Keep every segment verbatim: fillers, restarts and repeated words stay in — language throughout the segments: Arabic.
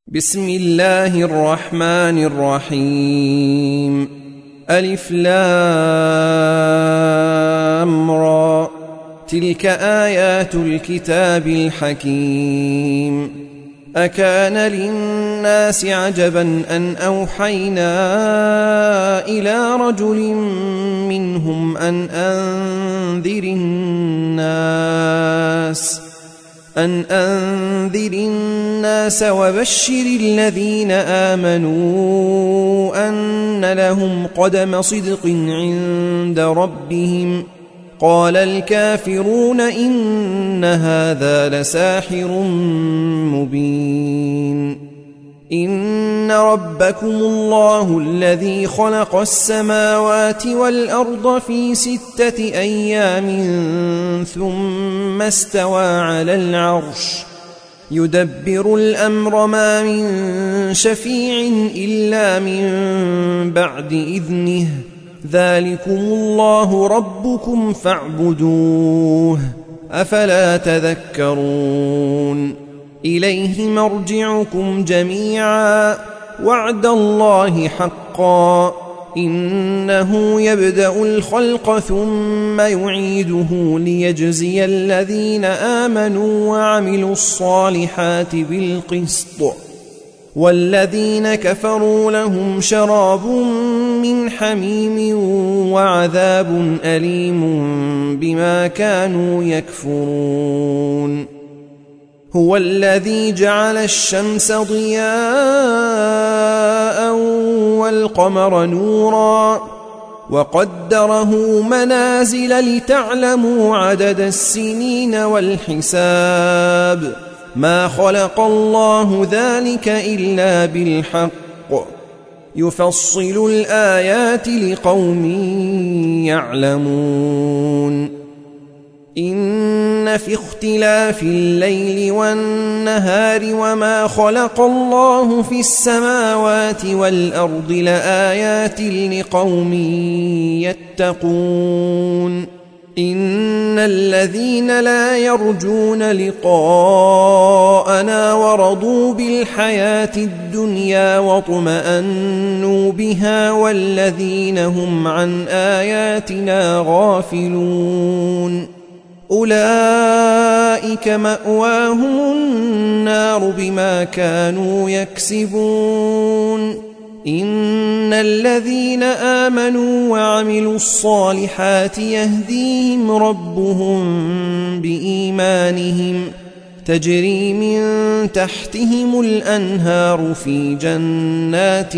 بسم الله الرحمن الرحيم. ألف لام را، تلك آيات الكتاب الحكيم. أكان للناس عجبا أن أوحينا إلى رجل منهم أن أنذر الناس أن أنذر الناس وبشر الذين آمنوا أن لهم قدم صدق عند ربهم. قال الكافرون إن هذا لساحر مبين. إن ربكم الله الذي خلق السماوات والأرض في ستة أيام ثم استوى على العرش يدبر الأمر، ما من شفيع إلا من بعد إذنه. ذلكم الله ربكم فاعبدوه، أفلا تذكرون. إليه مرجعكم جميعا، وعد الله حقا، إنه يبدأ الخلق ثم يعيده ليجزي الذين آمنوا وعملوا الصالحات بالقسط، والذين كفروا لهم شراب من حميم وعذاب أليم بما كانوا يكفرون. هو الذي جعل الشمس ضياء والقمر نورا وقدره منازل لتعلموا عدد السنين والحساب. ما خلق الله ذلك إلا بالحق، يفصل الآيات لقوم يعلمون. إن في اختلاف الليل والنهار وما خلق الله في السماوات والأرض لآيات لقوم يتقون. إن الذين لا يرجون لقاءنا ورضوا بالحياة الدنيا واطمأنوا بها والذين هم عن آياتنا غافلون أولئك مأواهم النار بما كانوا يكسبون. إن الذين آمنوا وعملوا الصالحات يهديهم ربهم بإيمانهم، تجري من تحتهم الأنهار في جنات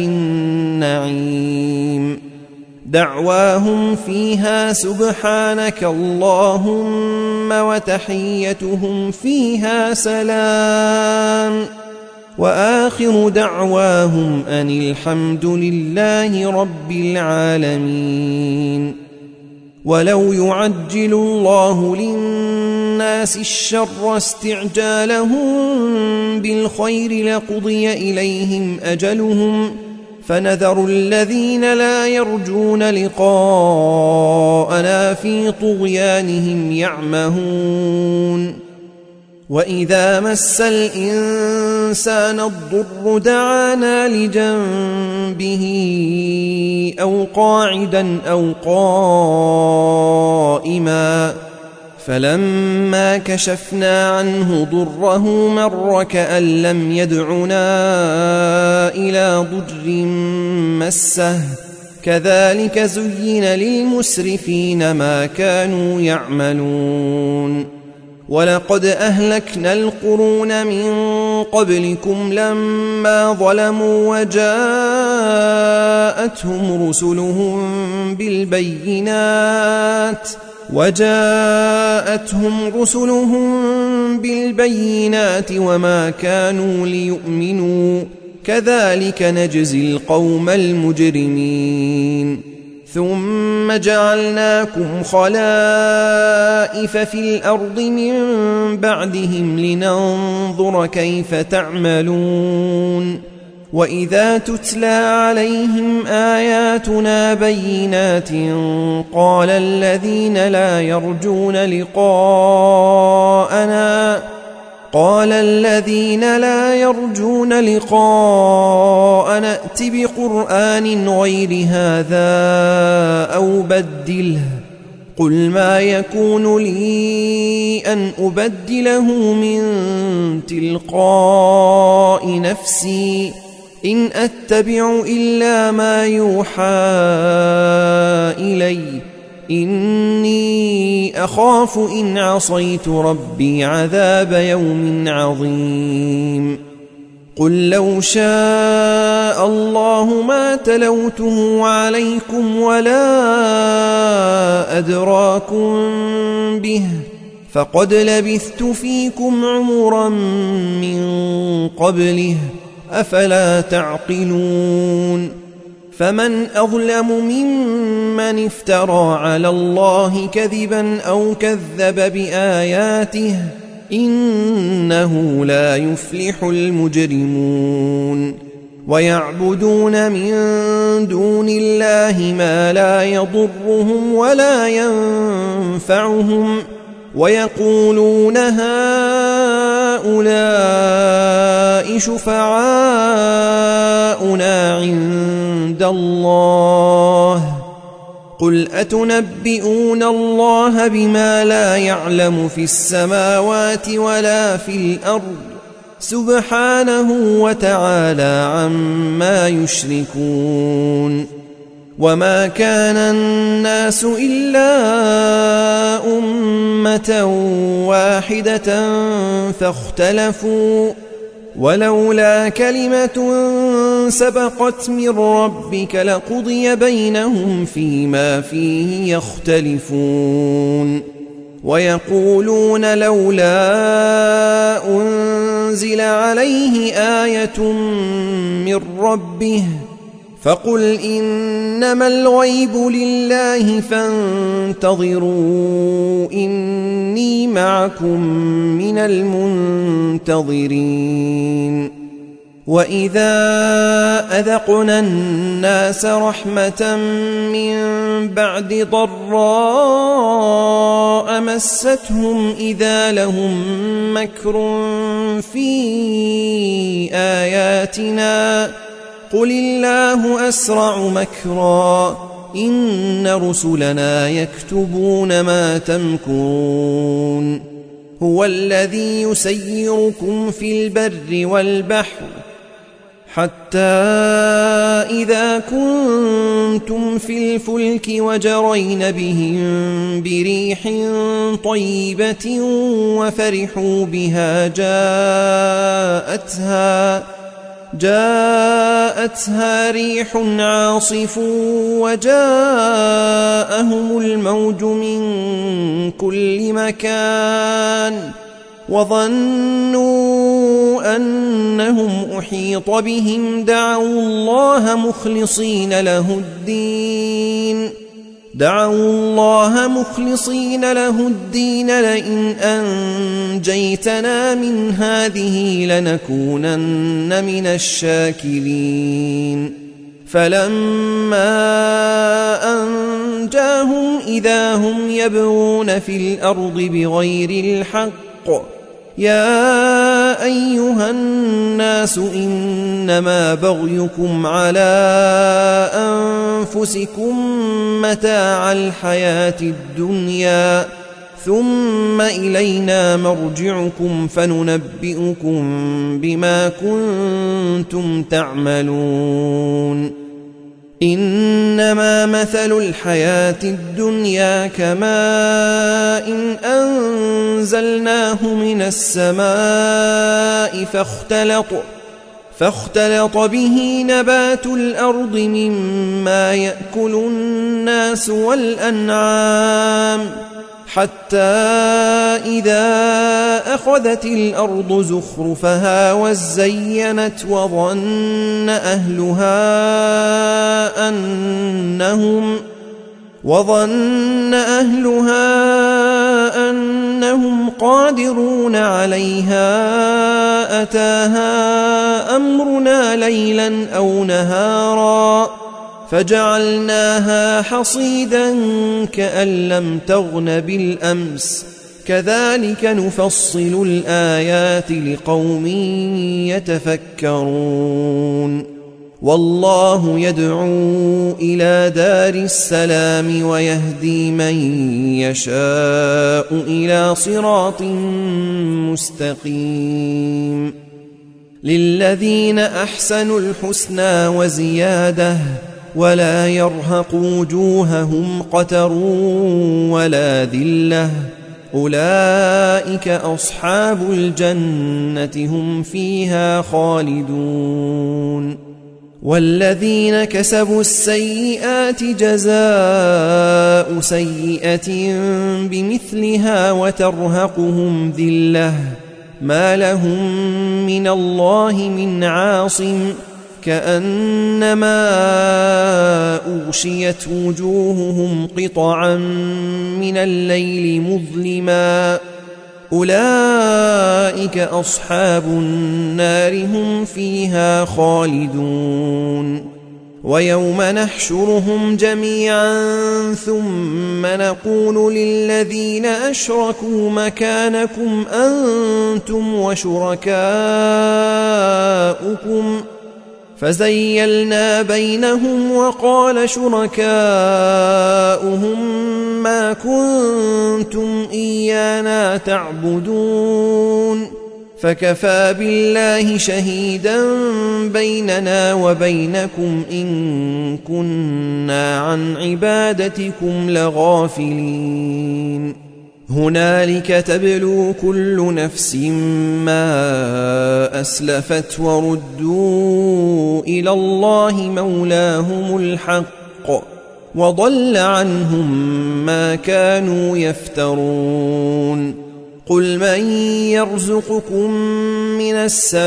النعيم. دعواهم فيها سبحانك اللهم وتحيتهم فيها سلام، وآخر دعواهم أن الحمد لله رب العالمين. ولو يعجل الله للناس الشر استعجالهم بالخير لقضي إليهم أجلهم، فنذر الذين لا يرجون لقاءنا في طغيانهم يعمهون. وإذا مس الإنسان الضر دعانا لجنبه أو قاعدا أو قائما، فلما كشفنا عنه ضره مر كأن لم يدعنا إلى ضر مسه. كذلك زين للمسرفين ما كانوا يعملون. ولقد أهلكنا القرون من قبلكم لما ظلموا وجاءتهم رسلهم بالبينات وجاءتهم رسلهم بالبينات وما كانوا ليؤمنوا، كذلك نجزي القوم المجرمين. ثم جعلناكم خلائف في الأرض من بعدهم لننظر كيف تعملون. وإذا تتلى عليهم آياتنا بينات قال الذين لا يرجون لقاءنا قال الذين لا يرجون لقاءنا ائت بقرآن غير هذا أو بدله قل ما يكون لي أن أبدله من تلقاء نفسي إن أتبع إلا ما يوحى إلي إني أخاف إن عصيت ربي عذاب يوم عظيم قل لو شاء الله ما تلوته عليكم ولا أدراكم به فقد لبثت فيكم عمرا من قبله أفلا تعقلون فمن أظلم ممن افترى على الله كذبا أو كذب بآياته إنه لا يفلح المجرمون ويعبدون من دون الله ما لا يضرهم ولا ينفعهم ويقولون هؤلاء شفعاؤنا عند الله قل أتنبئون الله بما لا يعلم في السماوات ولا في الأرض سبحانه وتعالى عما يشركون وما كان الناس إلا أمة واحدة فاختلفوا ولولا كلمة سبقت من ربك لقضي بينهم فيما فيه يختلفون ويقولون لولا أنزل عليه آية من ربه فقل إنما الغيب لله فانتظروا إني معكم من المنتظرين وإذا أذقنا الناس رحمة من بعد ضراء مستهم إذا لهم مكر في آياتنا قل الله أسرع مكرا إن رسلنا يكتبون ما تمكرون هو الذي يسيركم في البر والبحر حتى إذا كنتم في الفلك وجرين بهم بريح طيبة وفرحوا بها جاءتها جاءتها ريح عاصف وجاءهم الموج من كل مكان وظنوا أنهم أحيط بهم دعوا الله مخلصين له الدين دعوا الله مخلصين له الدين لئن أنجيتنا من هذه لنكونن من الشاكرين فلما أنجاهم إذا هم يبغون في الأرض بغير الحق يا أيها الناس إنما بغيكم على أنفسكم متاع الحياة الدنيا ثم إلينا مرجعكم فننبئكم بما كنتم تعملون إنما مثل الحياة الدنيا كماء إن أنزلناه من السماء فاختلط فاختلط به نبات الأرض مما يأكل الناس والأنعام حتى إذا أخذت الأرض زخرفها وزينت وظن أهلها أنهم وظن أهلها أنهم قادرون عليها أتاها أمرنا ليلا أو نهارا فجعلناها حصيدا كأن لم تغن بالأمس كذلك نفصل الآيات لقوم يتفكرون والله يدعو إلى دار السلام ويهدي من يشاء إلى صراط مستقيم للذين أحسنوا الحسنى وزيادة ولا يرهق وجوههم قتر ولا ذلة أولئك أصحاب الجنة هم فيها خالدون والذين كسبوا السيئات جزاء سيئة بمثلها وترهقهم ذلة ما لهم من الله من عاصم كأنما أغشيت وجوههم قطعا من الليل مظلما أولئك أصحاب النار هم فيها خالدون ويوم نحشرهم جميعا ثم نقول للذين أشركوا مكانكم أنتم وشركاؤكم فزيلنا بينهم وقال شركاؤهم ما كنتم إيانا تعبدون فكفى بالله شهيدا بيننا وبينكم إن كنا عن عبادتكم لغافلين هنالك تبلو كل نفس ما أسلفت وردوا إلى الله مولاهم الحق وضل عنهم ما كانوا يفترون قل من يرزقكم من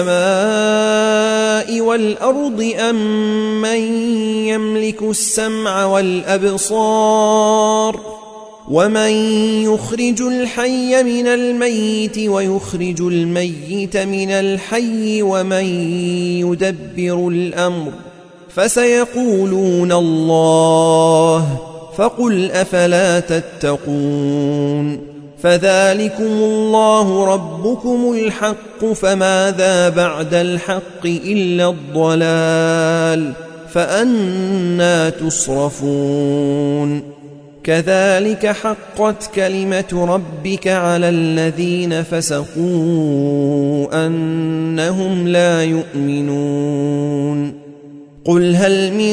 السماء والأرض أم من يملك السمع والأبصار ومن يخرج الحي من الميت ويخرج الميت من الحي ومن يدبر الأمر فسيقولون الله فقل أفلا تتقون فذلكم الله ربكم الحق فماذا بعد الحق إلا الضلال فأنى تصرفون كذلك حقت كلمة ربك على الذين فسقوا أنهم لا يؤمنون قل هل من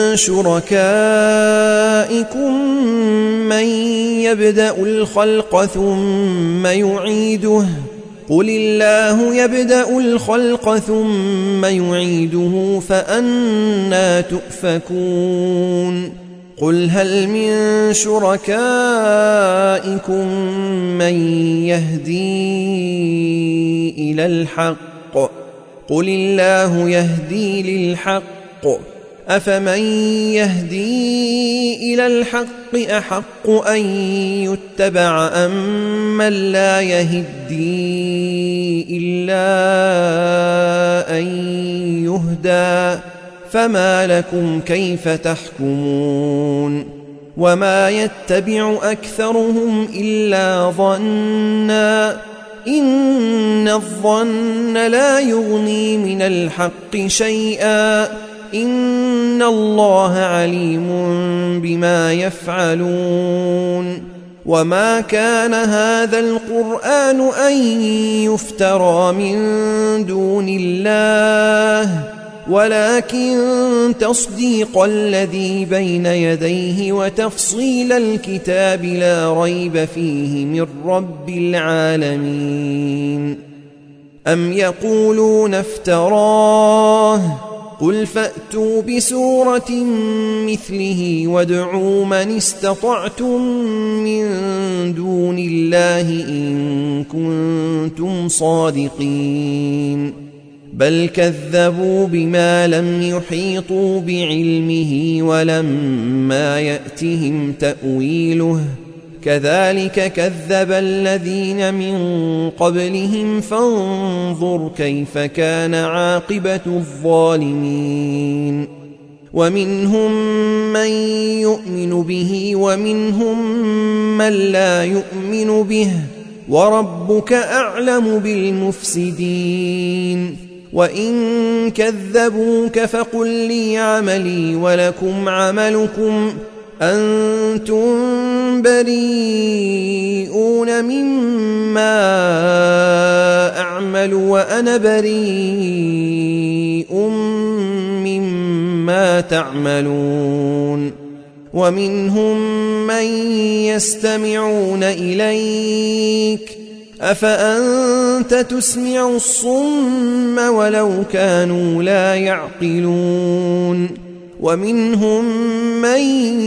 شركائكم من يبدأ الخلق ثم يعيده قل الله يبدأ الخلق ثم يعيده فأنى تؤفكون قل هل من شركائكم من يهدي إلى الحق قل الله يهدي للحق أفمن يهدي إلى الحق أحق أن يتبع أم من لا يهدي إلا أن يهدى فما لكم كيف تحكمون وما يتبع أكثرهم إلا ظنا إن الظن لا يغني من الحق شيئا إن الله عليم بما يفعلون وما كان هذا القرآن أن يفترى من دون الله ولكن تصديق الذي بين يديه وتفصيل الكتاب لا ريب فيه من رب العالمين أم يقولون افتراه قل فأتوا بسورة مثله وادعوا من استطعتم من دون الله إن كنتم صادقين بل كذبوا بما لم يحيطوا بعلمه ولما يأتهم تأويله كذلك كذب الذين من قبلهم فانظر كيف كان عاقبة الظالمين ومنهم من يؤمن به ومنهم من لا يؤمن به وربك أعلم بالمفسدين وإن كذبوك فقل لي عملي ولكم عملكم أنتم بريئون مما أعمل وأنا بريء مما تعملون ومنهم من يستمعون إليك أفأنت تسمع الصم ولو كانوا لا يعقلون ومنهم من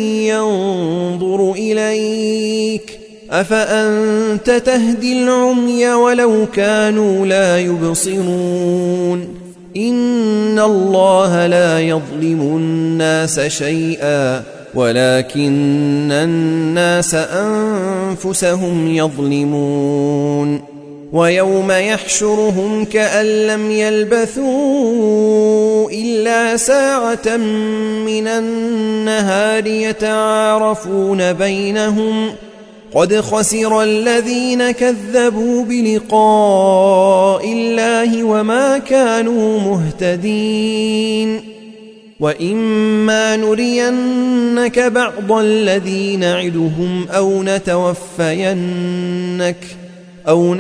ينظر إليك أفأنت تهدي العمي ولو كانوا لا يبصرون إن الله لا يظلم الناس شيئا ولكن الناس أنفسهم يظلمون ويوم يحشرهم كأن لم يلبثوا إلا ساعة من النهار يتعارفون بينهم قد خسر الذين كذبوا بلقاء الله وما كانوا مهتدين وإما نرينك بعض الذي نعدهم أو نتوفينك أو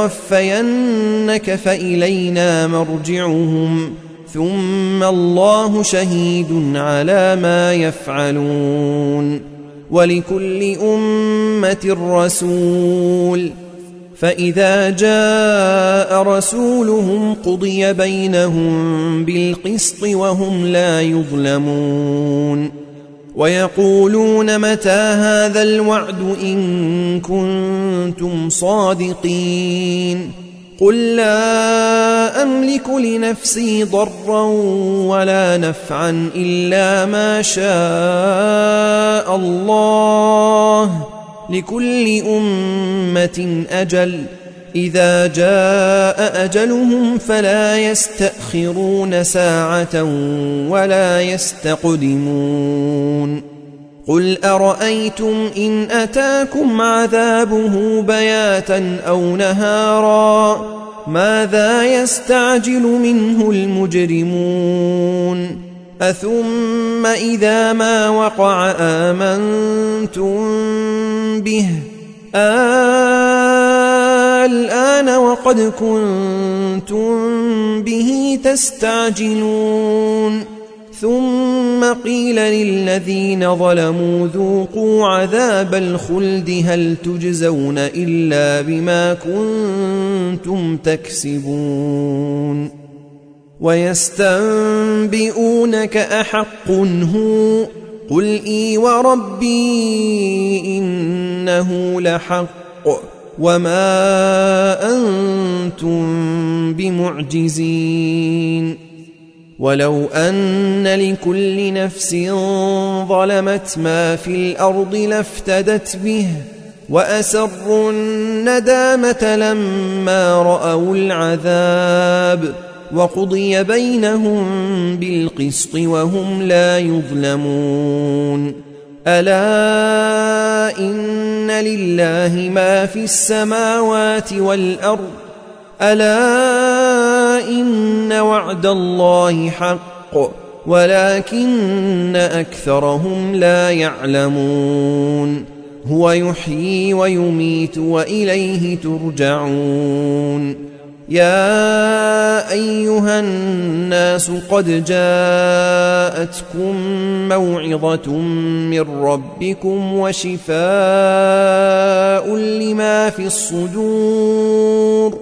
نتوفينك فإلينا مرجعهم ثم الله شهيد على ما يفعلون ولكل أمة رسول فإذا جاء رسولهم قضي بينهم بالقسط وهم لا يظلمون ويقولون متى هذا الوعد إن كنتم صادقين قل لا أملك لنفسي ضرا ولا نفعا إلا ما شاء الله لكل أمة أجل إذا جاء أجلهم فلا يستأخرون ساعة ولا يستقدمون قل أرأيتم إن أتاكم عذابه بياتا أو نهارا ماذا يستعجل منه المجرمون أثم إذا ما وقع آمنتم به الآن وقد كنتم به تستعجلون ثم قيل للذين ظلموا ذوقوا عذاب الخلد هل تجزون إلا بما كنتم تكسبون ويستنبئونك أحق هو قل إي وربي إنه لحق وما أنتم بمعجزين ولو أن لكل نفس ظلمت ما في الأرض لافتدت به وأسروا الندامة لما رأوا العذاب وقضي بينهم بالقسط وهم لا يظلمون ألا إن لله ما في السماوات والأرض ألا إن وعد الله حق ولكن أكثرهم لا يعلمون هو يحيي ويميت وإليه ترجعون يا أيها الناس قد جاءتكم موعظة من ربكم وشفاء لما في الصدور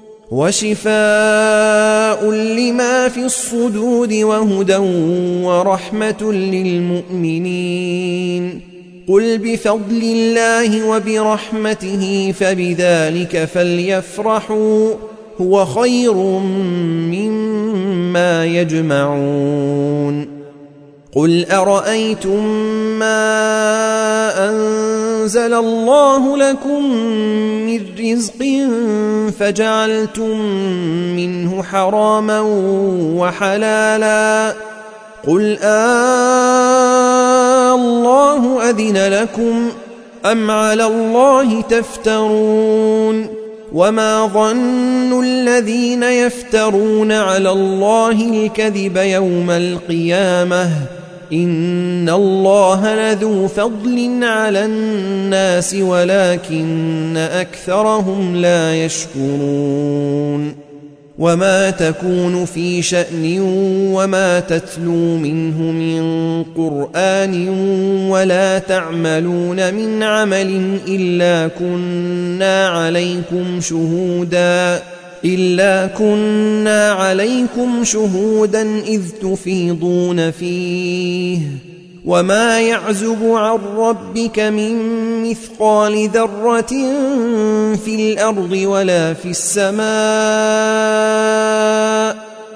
وشفاء لما في الصدور وهدى ورحمة للمؤمنين قل بفضل الله وبرحمته فبذلك فليفرحوا هو خير مما يجمعون قل أرأيتم ما أنزل الله لكم من رزق فجعلتم منه حراما وحلالا قل آه الله أذن لكم أم على الله تفترون وما ظن الذين يفترون على الله الكذب يوم القيامة إن الله لذو فضل على الناس ولكن أكثرهم لا يشكرون وما تكون في شأن وما تتلو منه من قرآن ولا تعملون من عمل إلا كنا عليكم شهودا إلا كنا عليكم شهودا إذ تفيضون فيه وما يعزب عن ربك من مثقال ذرة في الأرض ولا في السماء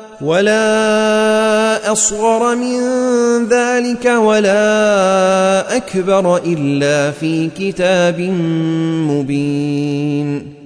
ولا أصغر من ذلك ولا أكبر إلا في كتاب مبين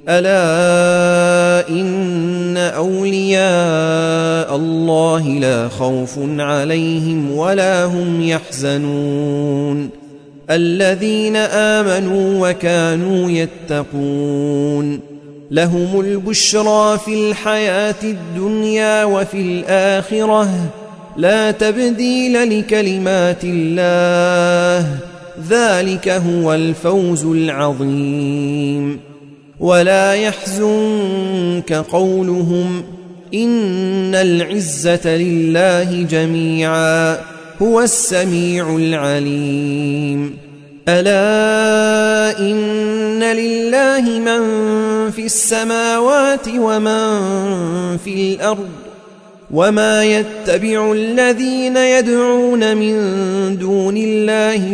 ألا إن أولياء الله لا خوف عليهم ولا هم يحزنون الذين آمنوا وكانوا يتقون لهم البشرى في الحياة الدنيا وفي الآخرة لا تبديل لكلمات الله ذلك هو الفوز العظيم ولا يحزنك قولهم إن العزة لله جميعا هو السميع العليم ألا إن لله من في السماوات ومن في الأرض وما يتبع الذين يدعون من دون الله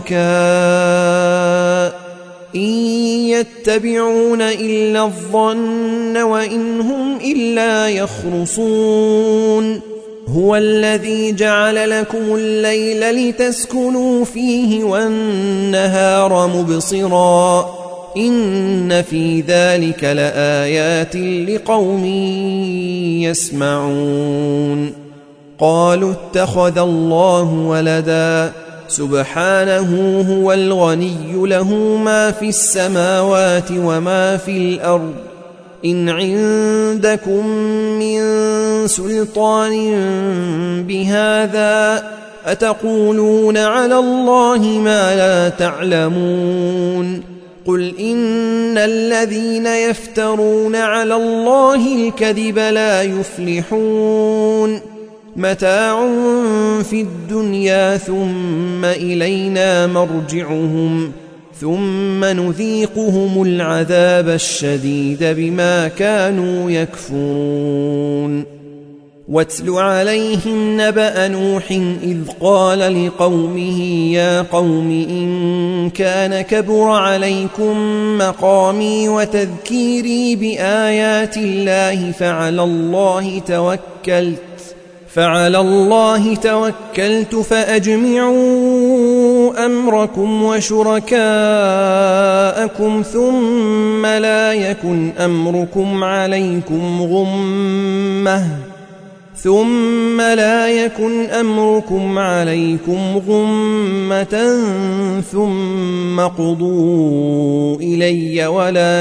شركاء إن يتبعون إلا الظن وإن هم إلا يخرصون هو الذي جعل لكم الليل لتسكنوا فيه والنهار مبصرا إن في ذلك لآيات لقوم يسمعون قالوا اتخذ الله ولدا سبحانه هو الغني له ما في السماوات وما في الأرض إن عندكم من سلطان بهذا أتقولون على الله ما لا تعلمون قل إن الذين يفترون على الله الكذب لا يفلحون متاع في الدنيا ثم إلينا مرجعهم ثم نذيقهم العذاب الشديد بما كانوا يكفرون واتل عليهم نبأ نوح إذ قال لقومه يا قوم إن كان كبر عليكم مقامي وتذكيري بآيات الله فعلى الله توكلت فعلى الله توكلت فأجمعوا أمركم وشركاءكم ثم لا يكن أمركم عليكم غمة ثم لا يكن أمركم عليكم غمة ثم قضوا إلي ولا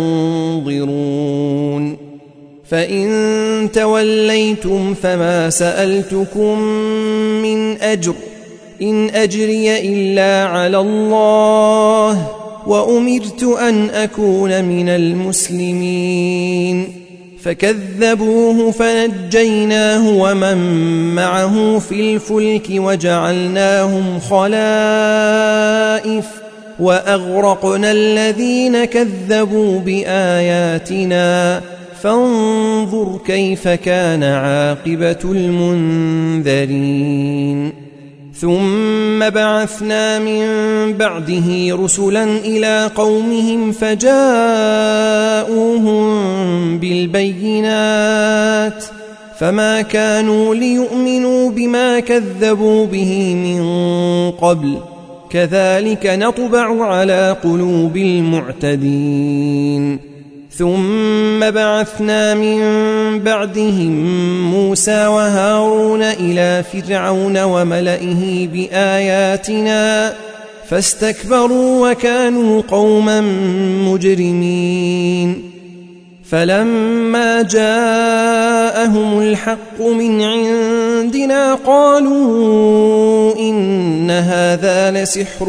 تنظرون فإن توليتم فما سألتكم من أجر إن أجري إلا على الله وأمرت أن أكون من المسلمين فكذبوه فنجيناه ومن معه في الفلك وجعلناهم خلائف وأغرقنا الذين كذبوا بآياتنا فانظر كيف كان عاقبة المنذرين ثم بعثنا من بعده رسلا إلى قومهم فجاءوهم بالبينات فما كانوا ليؤمنوا بما كذبوا به من قبل كذلك نطبع على قلوب المعتدين ثم بعثنا من بعدهم موسى وهارون إلى فرعون وملئه بآياتنا فاستكبروا وكانوا قوما مجرمين فلما جاءهم الحق من عندنا قالوا إن هذا لسحر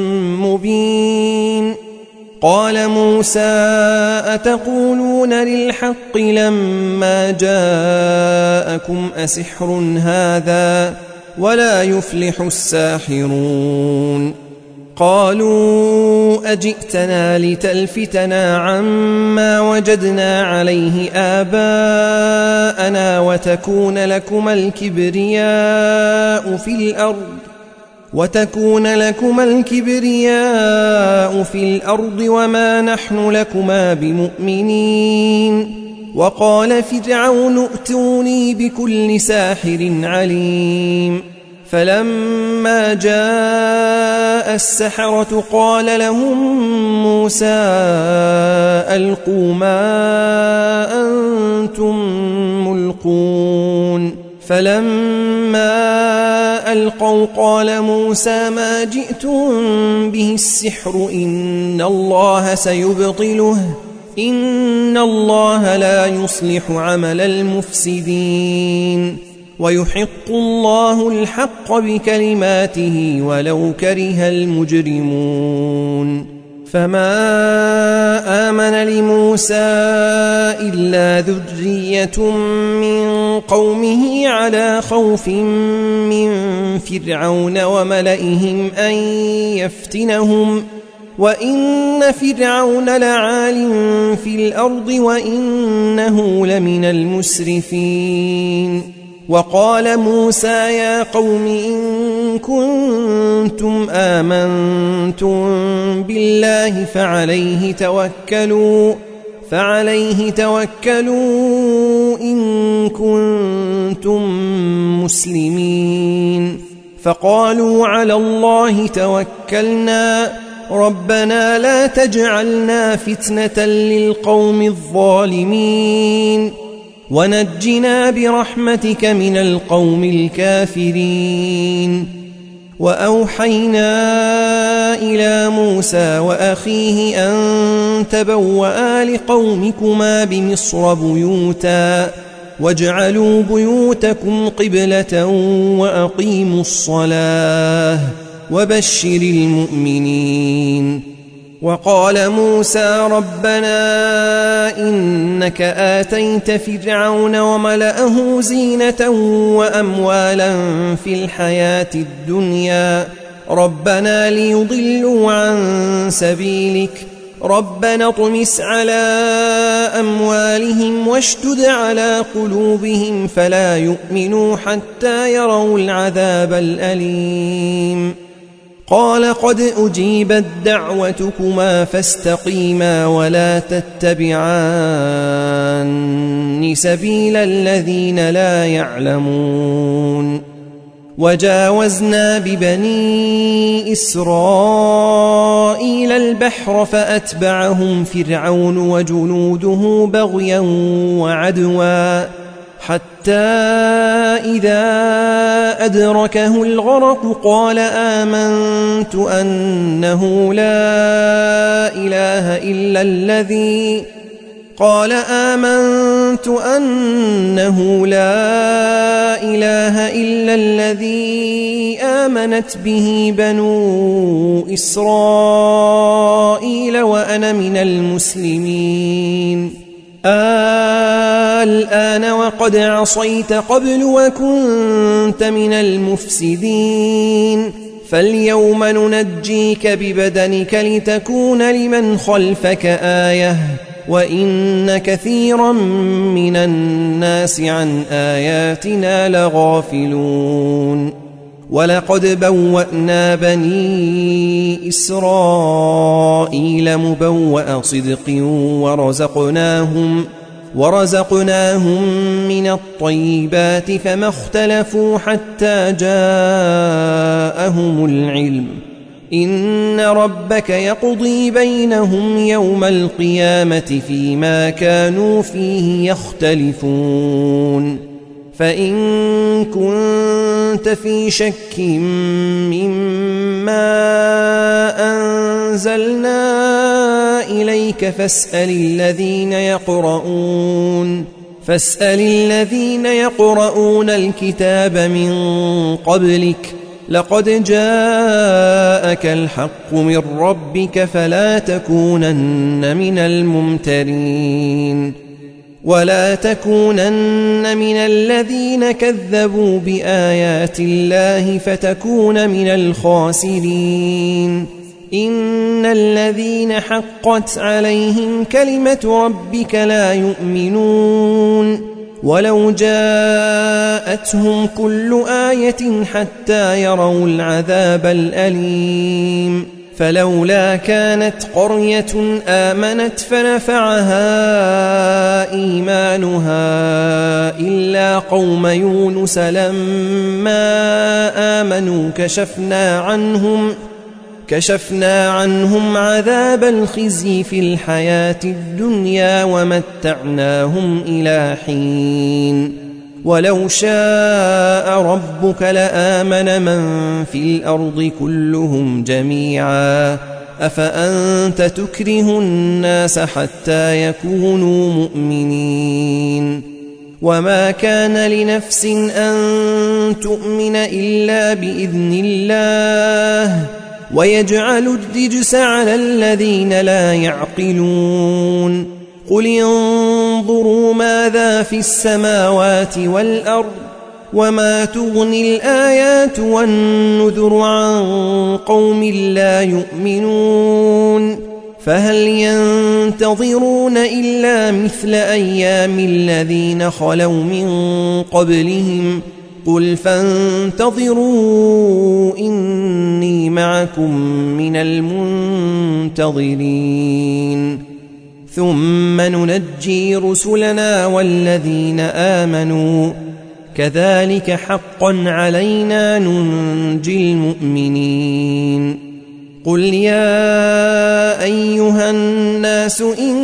مبين قال موسى أتقولون للحق لما جاءكم أسحر هذا ولا يفلح الساحرون قالوا أجئتنا لتلفتنا عما وجدنا عليه آباءنا وتكون لكما الكبرياء في الأرض وتكون لكما الكبرياء في الأرض وما نحن لكما بمؤمنين وقال فرعون ائتوني بكل ساحر عليم فلما جاء السحرة قال لهم موسى ألقوا ما أنتم ملقون فلما ألقوا قال موسى ما جئتم به السحر إن الله سيبطله إن الله لا يصلح عمل المفسدين ويحق الله الحق بكلماته ولو كره المجرمون فما آمن لموسى إلا ذرية من قومه على خوف من فرعون وملئهم أن يفتنهم وإن فرعون لعال في الأرض وإنه لمن المسرفين وقال موسى يا قوم إن كنتم آمنتم بالله فعليه توكلوا فعليه توكلوا إن كنتم مسلمين فقالوا على الله توكلنا ربنا لا تجعلنا فتنة للقوم الظالمين ونجنا برحمتك من القوم الكافرين وأوحينا إلى موسى وأخيه أن تبوأ لقومكما بمصر بيوتا واجعلوا بيوتكم قبلة وأقيموا الصلاة وبشر المؤمنين وقال موسى ربنا إنك آتيت فرعون وملأه زينة وأموالا في الحياة الدنيا ربنا ليضلوا عن سبيلك ربنا اطمس على أموالهم واشدد على قلوبهم فلا يؤمنوا حتى يروا العذاب الأليم قال قد أجيبت دعوتكما فاستقيما ولا تتبعان سبيل الذين لا يعلمون وجاوزنا ببني إسرائيل البحر فأتبعهم فرعون وجنوده بغيا وعدوا حتى إذا أدركه الغرق قال آمنت أنه لا إله إلا الذي قال آمنت أنه لا إله إلا الذي آمنت به بنو إسرائيل وأنا من المسلمين الآن وقد عصيت قبل وكنت من المفسدين فاليوم ننجيك ببدنك لتكون لمن خلفك آية وإن كثيرا من الناس عن آياتنا لغافلون ولقد بوأنا بني إسرائيل مبوأ صدق ورزقناهم ورزقناهم من الطيبات فما اختلفوا حتى جاءهم العلم إن ربك يقضي بينهم يوم القيامة فيما كانوا فيه يختلفون فإن كنت في شك مما أنزلنا إليك فاسأل الذين يقرؤون فاسأل الذين يقرؤون الكتاب من قبلك لقد جاءك الحق من ربك فلا تكونن من الممترين ولا تكونن من الذين كذبوا بآيات الله فتكون من الخاسرين إن الذين حقت عليهم كلمة ربك لا يؤمنون ولو جاءتهم كل آية حتى يروا العذاب الأليم فلولا كانت قرية آمنت فنفعها إيمانها إلا قوم يونس لما آمنوا كشفنا عنهم كشفنا عنهم عذاب الخزي في الحياة الدنيا ومتعناهم إلى حين ولو شاء ربك لآمن من في الأرض كلهم جميعا أفأنت تكره الناس حتى يكونوا مؤمنين وما كان لنفس أن تؤمن إلا بإذن الله ويجعل الرجس على الذين لا يعقلون قل انظروا ماذا في السماوات والأرض وما تغني الآيات والنذر عن قوم لا يؤمنون فهل ينتظرون إلا مثل أيام الذين خلوا من قبلهم قل فانتظروا إني معكم من المنتظرين ثم ننجي رسلنا والذين آمنوا كذلك حقا علينا ننجي المؤمنين قل يا أيها الناس إن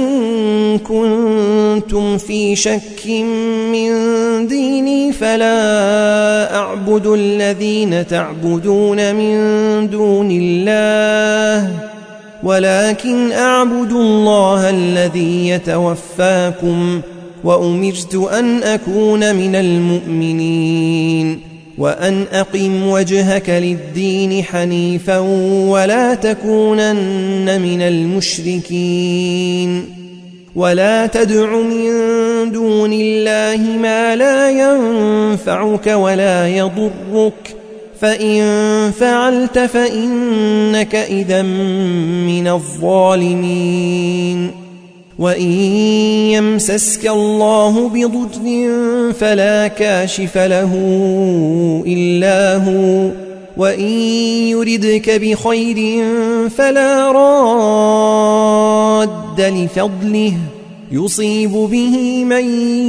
كنتم في شك من ديني فلا أعبد الذين تعبدون من دون الله ولكن أعبد الله الذي يتوفاكم وأمرت أن أكون من المؤمنين وأن أقم وجهك للدين حنيفا ولا تكونن من المشركين ولا تدع من دون الله ما لا ينفعك ولا يضرك فإن فعلت فإنك إذا من الظالمين وإن يمسسك الله بضر فلا كاشف له إلا هو وإن يردك بخير فلا راد لفضله يصيب به من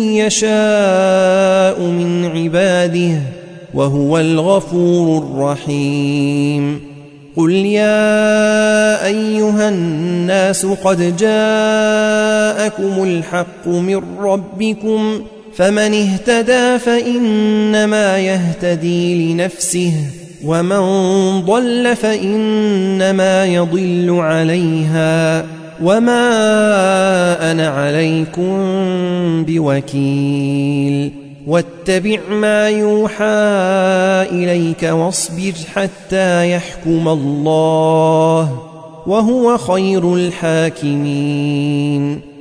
يشاء من عباده وهو الغفور الرحيم قل يا أيها الناس قد جاءكم الحق من ربكم فمن اهتدى فإنما يهتدي لنفسه ومن ضل فإنما يضل عليها وما أنا عليكم بوكيل واتبع ما يوحى إليك واصبر حتى يحكم الله وهو خير الحاكمين